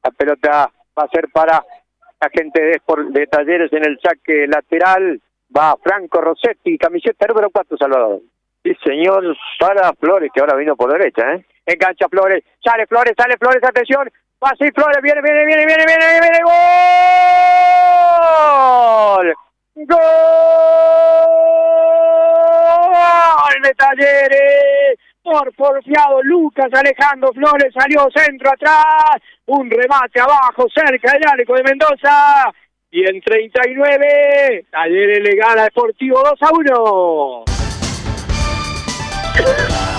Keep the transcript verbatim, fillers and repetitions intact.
La pelota va a ser para la gente de, de Talleres en el saque lateral. Va Franco Rossetti, camiseta número cuatro, Salvador. Sí, señor, para Flores, que ahora vino por derecha, ¿eh? Engancha Flores, sale Flores, sale Flores, atención. Va así Flores, viene, viene, viene, viene, viene, viene, viene. ¡Gol! ¡Gol de Talleres! Por porfiado Lucas Alejandro Flores, salió centro atrás, un remate abajo, cerca del arco de Mendoza. Y en treinta y nueve, Talleres le gana a Sportivo dos a uno.